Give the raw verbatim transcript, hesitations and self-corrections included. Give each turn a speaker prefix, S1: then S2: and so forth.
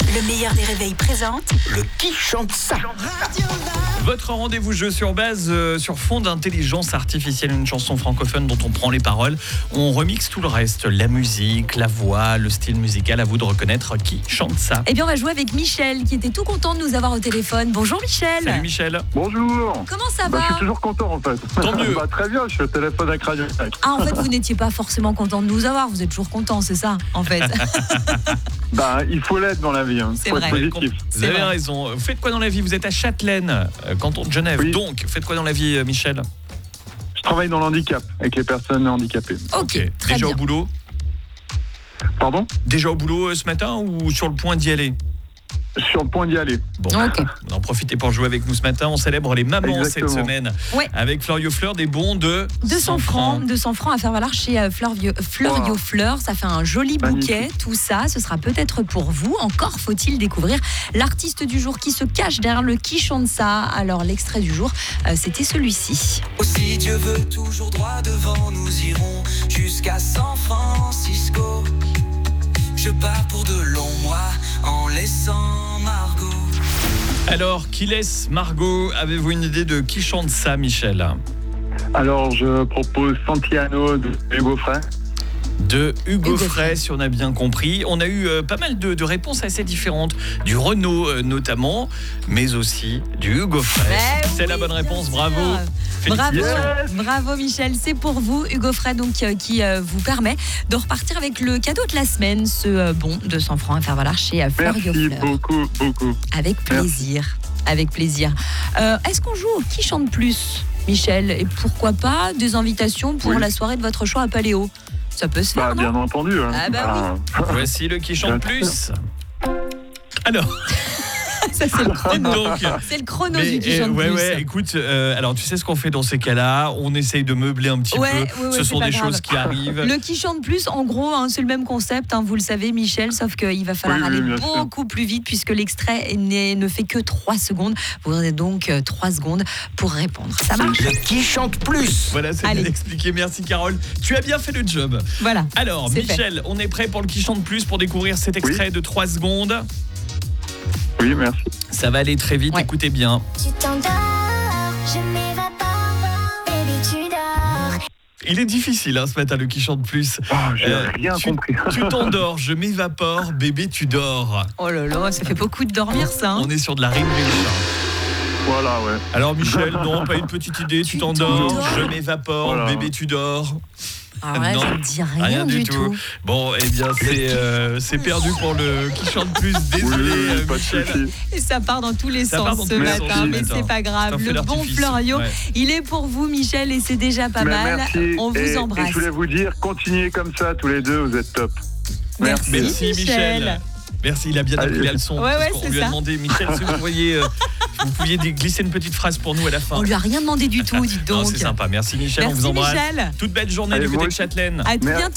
S1: Le meilleur des réveils présente
S2: Le qui chante ça.
S3: Votre rendez-vous jeu sur base euh, sur fond d'intelligence artificielle, une chanson francophone dont on prend les paroles. On remixe tout le reste, la musique, la voix, le style musical. À vous de reconnaître qui chante ça.
S4: Eh bien, on va jouer avec Michel, qui était tout content de nous avoir au téléphone. Bonjour Michel.
S3: Salut Michel.
S5: Bonjour.
S4: Comment ça
S5: Bah,
S4: va?
S5: je suis toujours content en fait.
S3: Tant mieux.
S5: Bah, très bien, je suis au téléphone avec Radio cinq.
S4: Ah, en fait, vous n'étiez pas forcément content de nous avoir. Vous êtes toujours content, c'est ça, en fait.
S5: Bah, il faut l'être dans la vie. Hein.
S4: C'est
S5: faut
S4: vrai.
S5: être positif.
S3: Vous
S4: C'est
S3: avez
S4: vrai.
S3: raison. Vous faites quoi dans la vie? Vous êtes à Châtelaine, euh, canton de Genève.
S5: Oui.
S3: Donc, faites quoi dans la vie, euh, Michel?
S5: Je travaille dans l'handicap, avec les personnes handicapées.
S4: Ok, très
S3: Déjà
S4: bien.
S3: au boulot?
S5: Pardon?
S3: Déjà au boulot euh, ce matin ou sur le point d'y aller?
S5: Sur le point d'y aller.
S3: Bon,
S4: Ok.
S3: vous en profitez pour jouer avec nous ce matin. On célèbre les mamans
S5: Exactement.
S3: cette semaine.
S4: Ouais.
S3: Avec Florio Fleur, des bons de
S4: deux cents francs, deux cents francs à faire valoir chez euh, Florio, Florio
S5: Wow.
S4: Fleur. Ça fait un joli bouquet,
S5: Magnifique.
S4: tout ça. Ce sera peut-être pour vous. Encore faut-il découvrir l'artiste du jour qui se cache derrière le qui chante ça. Alors, l'extrait du jour, euh, c'était celui-ci.
S6: Si Dieu veut toujours droit devant, nous irons jusqu'à San Francisco. Je pars pour de longs mois en laissant Margot.
S3: Alors, qui laisse Margot? Avez-vous une idée de qui chante ça, Michel?
S5: Alors, je propose Santiano de Hugo Frey.
S3: De Hugo
S4: Hugo
S3: Frey,
S4: Frey.
S3: si on a bien compris. On a eu euh, pas mal de, de réponses assez différentes. Du Renault euh, notamment, mais aussi du Hugo Frey.
S4: Eh
S3: C'est
S4: oui,
S3: la bonne
S4: bien
S3: réponse,
S4: sûr.
S3: bravo.
S4: Bravo,
S3: Félicitations.
S4: bravo Michel, c'est pour vous Hugo Frey donc euh, qui euh, vous permet de repartir avec le cadeau de la semaine, ce euh, bon deux cents francs à faire valoir chez euh, Florio
S5: Merci
S4: Fleur.
S5: beaucoup, beaucoup.
S4: Avec plaisir, avec plaisir. Euh, est-ce qu'on joue au qui chante plus, Michel? Et pourquoi pas des invitations pour
S5: Oui.
S4: la soirée de votre choix à Paléo? Ça peut se faire,
S5: Bah,
S4: non?
S5: bien entendu. Hein.
S4: Ah bah
S3: Voici le qui chante plus. Alors,
S4: Ça c'est le chrono.
S3: donc...
S4: C'est le chrono
S3: Mais,
S4: du qui
S3: euh,
S4: chante
S3: ouais,
S4: plus.
S3: ouais, écoute, euh, alors tu sais ce qu'on fait dans ces cas-là, on essaye de meubler un petit
S4: Ouais,
S3: peu,
S4: ouais, ouais,
S3: ce
S4: c'est
S3: sont
S4: pas
S3: des
S4: grave.
S3: choses qui arrivent.
S4: Le qui chante plus, en gros, hein, c'est le même concept, hein, vous le savez, Michel, sauf qu'il va falloir
S5: Oui, oui,
S4: aller
S5: bien sûr.
S4: beaucoup plus vite puisque l'extrait n'est- ne fait que trois secondes. Vous avez donc euh, trois secondes pour répondre. Ça marche?
S2: Le qui chante plus.
S3: Voilà, c'est
S4: Allez.
S3: bien expliqué, merci Carole. Tu as bien fait le job.
S4: Voilà.
S3: Alors,
S4: C'est
S3: Michel, on est prêt pour le qui chante plus pour découvrir cet extrait de trois secondes.
S5: Oui, merci.
S3: Ça va aller très vite,
S4: Ouais.
S3: écoutez bien.
S7: Tu t'endors, je m'évapore, baby tu dors.
S3: Il est difficile hein, ce matin, le qui chante plus.
S5: Oh, j'ai
S3: Euh,
S5: rien
S3: tu,
S5: compris.
S3: Tu t'endors, je m'évapore, bébé tu dors.
S4: Oh là là, ça fait beaucoup de dormir ça. hein.
S3: On est sur de la rime riche.
S5: Voilà, ouais.
S3: Alors Michel, non, pas une petite idée, tu t'endors,
S4: t'endors.
S3: je m'évapore,
S5: Voilà.
S3: bébé tu dors.
S4: Alors là,
S3: Non,
S4: ça ne dit rien,
S3: Rien
S4: du
S3: du
S4: tout.
S3: tout. Bon, eh bien, c'est euh, c'est perdu pour le qui chante plus.
S5: Oui,
S3: Désolé,
S5: oui,
S3: euh,
S5: pas de
S3: Michel.
S5: souci.
S4: Et ça part dans tous les
S3: Ça part
S4: sens
S3: dans
S4: ce
S3: tous les
S4: matin,
S5: sens ce
S4: mais
S3: matin.
S4: c'est pas
S3: C'est
S4: grave.
S3: un feu
S4: Le bon
S3: d'artifice.
S4: Florio,
S3: Ouais.
S4: il est pour vous, Michel, et c'est déjà pas
S5: Bah,
S4: mal.
S5: merci.
S4: On vous
S5: et,
S4: embrasse.
S5: Et je voulais vous dire, continuez comme ça, tous les deux, vous êtes top.
S4: Merci,
S3: Merci
S4: Michel.
S3: Michel. Merci, il a bien appris
S5: Allez.
S3: la leçon.
S4: Ouais,
S3: parce
S4: ouais,
S3: qu'on
S4: c'est
S3: lui a
S4: ça.
S3: demandé, Michel, si vous pourriez, euh, si vous pouviez dé- glisser une petite phrase pour nous à la fin.
S4: On lui a rien demandé du tout, dites
S3: Non,
S4: donc.
S3: c'est sympa. Merci Michel, on
S4: Merci
S3: vous embrasse.
S4: Michel.
S3: Toute belle journée
S5: Allez,
S3: du côté
S5: moi
S3: de
S5: aussi.
S3: Châtelaine.
S4: À tout
S5: Merci.
S4: bientôt.